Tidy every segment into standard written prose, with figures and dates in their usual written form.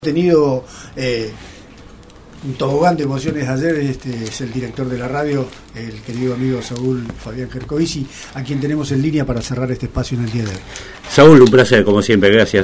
Tenido un tobogán de emociones ayer. Es el director de la radio, el querido amigo Saúl Fabián Kerkovici, a quien tenemos en línea para cerrar este espacio en el día de hoy. Saúl, un placer como siempre, gracias.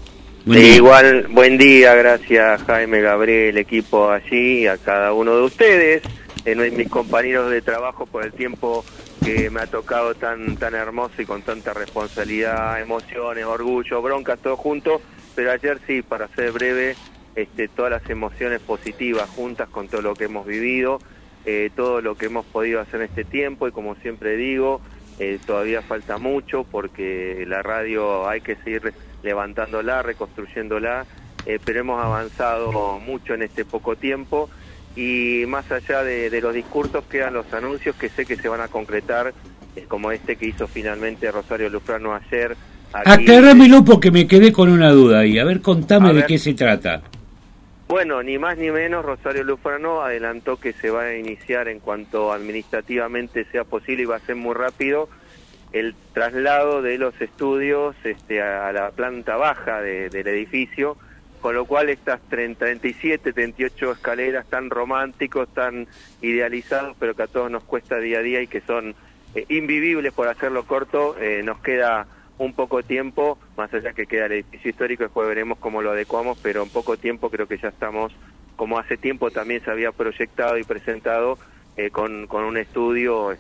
Igual, buen día, gracias Jaime, Gabriel, equipo allí, a cada uno de ustedes, mis compañeros de trabajo, por el tiempo que me ha tocado tan hermoso y con tanta responsabilidad, emociones, orgullo, broncas, todo junto. Pero ayer sí, para ser breve, todas las emociones positivas juntas con todo lo que hemos vivido, todo lo que hemos podido hacer en este tiempo, y como siempre digo, todavía falta mucho porque la radio hay que seguir levantándola, reconstruyéndola, pero hemos avanzado mucho en este poco tiempo, y más allá de los discursos quedan los anuncios que sé que se van a concretar, como este que hizo finalmente Rosario Lufrano ayer. Acláramelo porque me quedé con una duda ahí. A ver, contame de qué se trata. Bueno, ni más ni menos, Rosario Lufrano adelantó que se va a iniciar, en cuanto administrativamente sea posible, y va a ser muy rápido, el traslado de los estudios a la planta baja del edificio, con lo cual estas 37, 38 escaleras tan románticos, tan idealizados, pero que a todos nos cuesta día a día y que son invivibles, por hacerlo corto, nos queda un poco tiempo, más allá que queda el edificio histórico. Después veremos cómo lo adecuamos, pero en poco tiempo creo que ya estamos, como hace tiempo también se había proyectado y presentado, con un estudio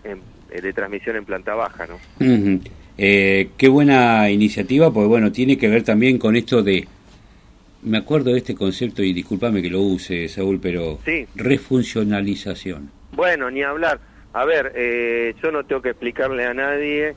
de transmisión en planta baja, ¿no? Uh-huh. Qué buena iniciativa, porque bueno, tiene que ver también con esto de, me acuerdo de este concepto, y discúlpame que lo use, Saúl, pero sí, refuncionalización. Bueno, ni hablar. A ver, yo no tengo que explicarle a nadie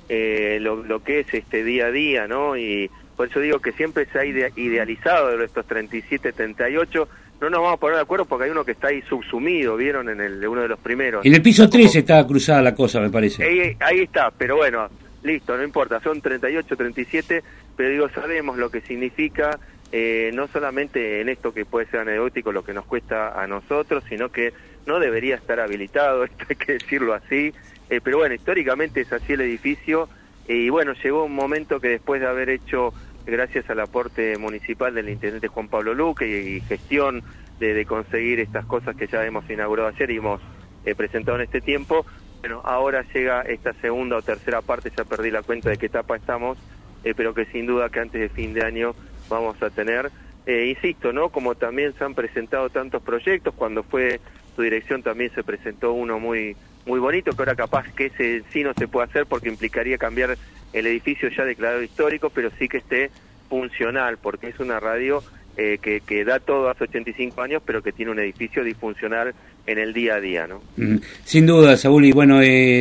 lo que es día a día, ¿no? Y por eso digo que siempre se ha idealizado de estos 37, 38. No nos vamos a poner de acuerdo porque hay uno que está ahí subsumido, ¿vieron? Uno de los primeros. En el piso 13 estaba cruzada la cosa, me parece. Ahí está, pero bueno, listo, no importa, son 38, 37, pero digo, sabemos lo que significa, no solamente en esto que puede ser anecdótico, lo que nos cuesta a nosotros, sino que no debería estar habilitado, esto hay que decirlo así. Pero bueno, históricamente es así el edificio, y bueno, llegó un momento que después de haber hecho, gracias al aporte municipal del intendente Juan Pablo Luque y gestión de conseguir estas cosas que ya hemos inaugurado ayer y hemos presentado en este tiempo, bueno, ahora llega esta segunda o tercera parte, ya perdí la cuenta de qué etapa estamos, pero que sin duda que antes de fin de año vamos a tener, insisto, ¿no? Como también se han presentado tantos proyectos, cuando fue su dirección también se presentó uno muy bonito, que ahora capaz que ese sí no se puede hacer porque implicaría cambiar el edificio ya declarado histórico, pero sí que esté funcional, porque es una radio que da todo hace 85 años, pero que tiene un edificio disfuncional en el día a día, ¿no? Sin duda, Saúl, y bueno,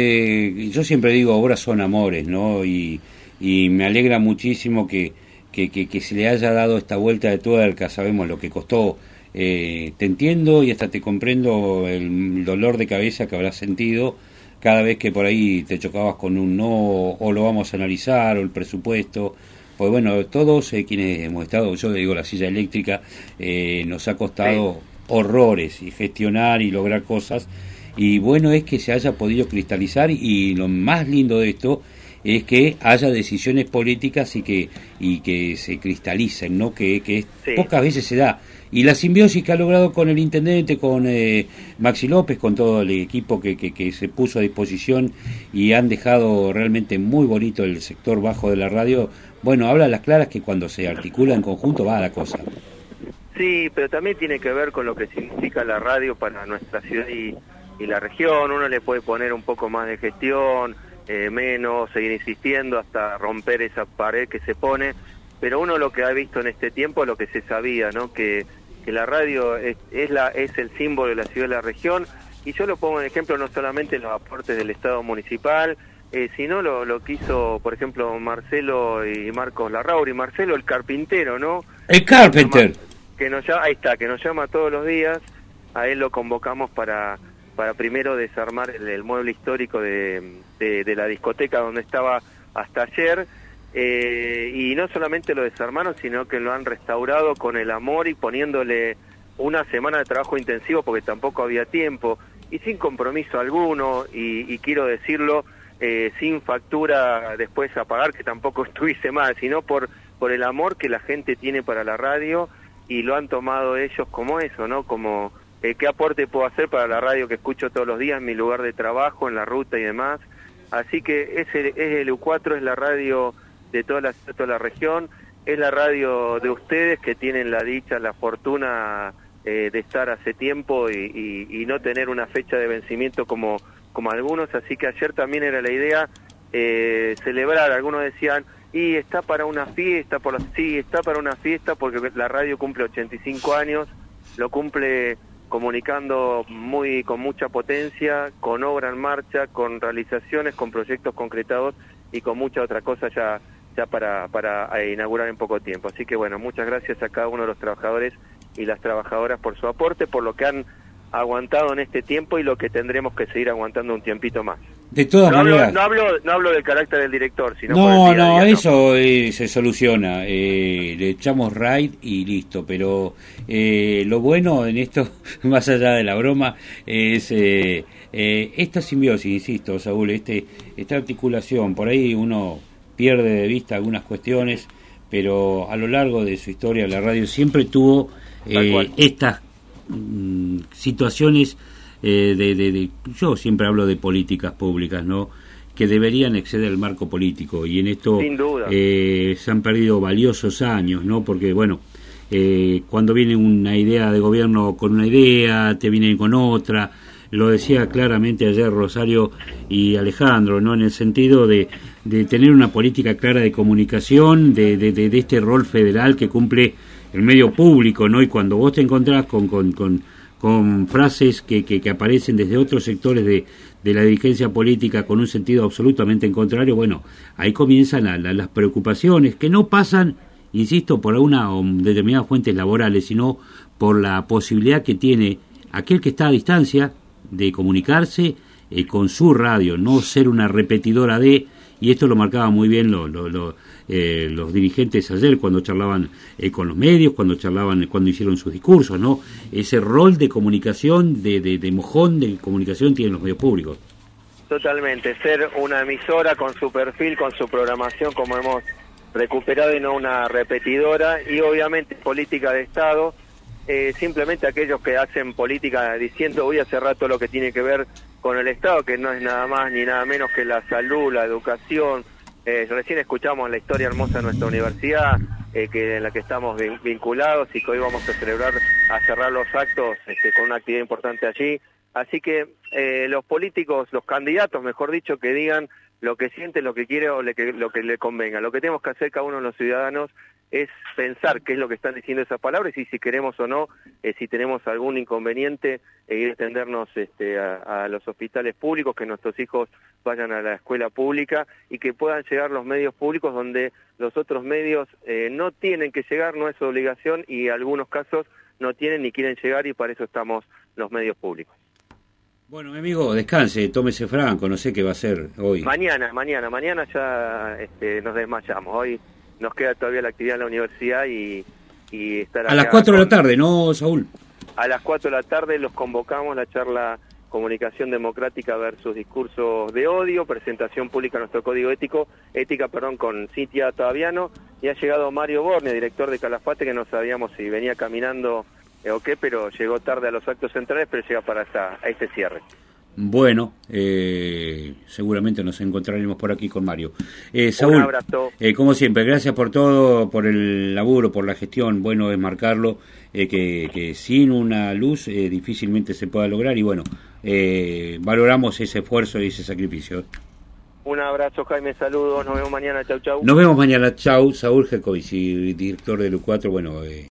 yo siempre digo, obras son amores, ¿no? Y me alegra muchísimo que se le haya dado esta vuelta de tuerca. Sabemos lo que costó. Te entiendo y hasta te comprendo el dolor de cabeza que habrás sentido cada vez que por ahí te chocabas con un no, o lo vamos a analizar, o el presupuesto. Pues bueno, todos quienes hemos estado, yo digo la silla eléctrica, nos ha costado horrores y gestionar y lograr cosas, y bueno es que se haya podido cristalizar, y lo más lindo de esto es que haya decisiones políticas y que se cristalicen, ¿no? Que pocas veces se da. Y la simbiosis que ha logrado con el intendente, con Maxi López, con todo el equipo que se puso a disposición y han dejado realmente muy bonito el sector bajo de la radio, bueno, habla a las claras que cuando se articula en conjunto va a la cosa. Sí, pero también tiene que ver con lo que significa la radio para nuestra ciudad y la región. Uno le puede poner un poco más de gestión, menos, seguir insistiendo hasta romper esa pared que se pone, pero uno lo que ha visto en este tiempo, lo que se sabía, ¿no? Que la radio es el símbolo de la ciudad y la región, y yo lo pongo en ejemplo no solamente en los aportes del Estado municipal, sino lo que hizo, por ejemplo, Marcelo y Marcos Larrauri. Marcelo, el carpintero, ¿no? El Carpenter. Ahí está, que nos llama todos los días. A él lo convocamos para primero desarmar el mueble histórico de la discoteca donde estaba hasta ayer, y no solamente lo desarmaron, sino que lo han restaurado con el amor y poniéndole una semana de trabajo intensivo porque tampoco había tiempo, y sin compromiso alguno, y quiero decirlo, sin factura después a pagar, que tampoco estuviese mal, sino por el amor que la gente tiene para la radio, y lo han tomado ellos como eso, ¿no? Como qué aporte puedo hacer para la radio que escucho todos los días en mi lugar de trabajo, en la ruta y demás. Así que es el U4, es la radio de toda la región, es la radio de ustedes que tienen la dicha, la fortuna de estar hace tiempo y no tener una fecha de vencimiento como algunos. Así que ayer también era la idea celebrar. Algunos decían, y está para una fiesta, sí, está para una fiesta porque la radio cumple 85 años, lo cumple comunicando con mucha potencia, con obra en marcha, con realizaciones, con proyectos concretados y con mucha otra cosa ya para inaugurar en poco tiempo. Así que bueno, muchas gracias a cada uno de los trabajadores y las trabajadoras por su aporte, por lo que han aguantado en este tiempo y lo que tendremos que seguir aguantando un tiempito más. De todas maneras... No hablo del carácter del director, sino eso se soluciona. Le echamos raid y listo, pero lo bueno en esto, más allá de la broma, es esta simbiosis, insisto, Saúl, esta articulación. Por ahí uno pierde de vista algunas cuestiones, pero a lo largo de su historia la radio siempre tuvo estas situaciones yo siempre hablo de políticas públicas, ¿no?, que deberían exceder el marco político, y en esto sin duda se han perdido valiosos años, ¿no?, porque bueno, cuando viene una idea de gobierno con una idea, te vienen con otra. Lo decía claramente ayer Rosario y Alejandro, ¿no?, en el sentido de tener una política clara de comunicación, de este rol federal que cumple el medio público, ¿no? Y cuando vos te encontrás con frases que aparecen desde otros sectores de la dirigencia política con un sentido absolutamente en contrario, bueno, ahí comienzan las preocupaciones, que no pasan, insisto, por una determinadas fuentes laborales, sino por la posibilidad que tiene aquel que está a distancia de comunicarse con su radio, no ser una repetidora de, y esto lo marcaban muy bien los dirigentes ayer cuando charlaban con los medios, cuando hicieron sus discursos, ¿no? Ese rol de comunicación, de mojón de comunicación tienen los medios públicos. Totalmente, ser una emisora con su perfil, con su programación como hemos recuperado y no una repetidora, y obviamente política de Estado. Simplemente aquellos que hacen política diciendo voy a cerrar todo lo que tiene que ver con el Estado, que no es nada más ni nada menos que la salud, la educación. Recién escuchamos la historia hermosa de nuestra universidad, en la que estamos vinculados y que hoy vamos a celebrar, a cerrar los actos con una actividad importante allí. Así que los políticos, los candidatos, mejor dicho, que digan lo que sienten, lo que quieren o lo que le convenga. Lo que tenemos que hacer cada uno de los ciudadanos es pensar qué es lo que están diciendo esas palabras y si queremos o no, si tenemos algún inconveniente, ir a extendernos a los hospitales públicos, que nuestros hijos vayan a la escuela pública y que puedan llegar los medios públicos donde los otros medios no tienen que llegar, no es su obligación, y en algunos casos no tienen ni quieren llegar, y para eso estamos los medios públicos. Bueno, mi amigo, descanse, tómese franco, no sé qué va a hacer hoy. Mañana ya nos desmayamos. Hoy nos queda todavía la actividad en la universidad y estar a las 4 de la tarde, ¿no, Saúl? A las 4 de la tarde los convocamos, la charla Comunicación Democrática versus Discursos de Odio, presentación pública de nuestro código ética, con Cintia Taviano, y ha llegado Mario Borne, director de Calafate, que no sabíamos si venía caminando o qué, pero llegó tarde a los actos centrales, pero llega para este cierre. Bueno, seguramente nos encontraremos por aquí con Mario. Saúl, un abrazo. Como siempre, gracias por todo, por el laburo, por la gestión. Bueno es marcarlo, que sin una luz difícilmente se pueda lograr, y bueno, valoramos ese esfuerzo y ese sacrificio. Un abrazo, Jaime, saludos, nos vemos mañana, chau. Nos vemos mañana, chau. Saúl Gercovici, director del U4, bueno...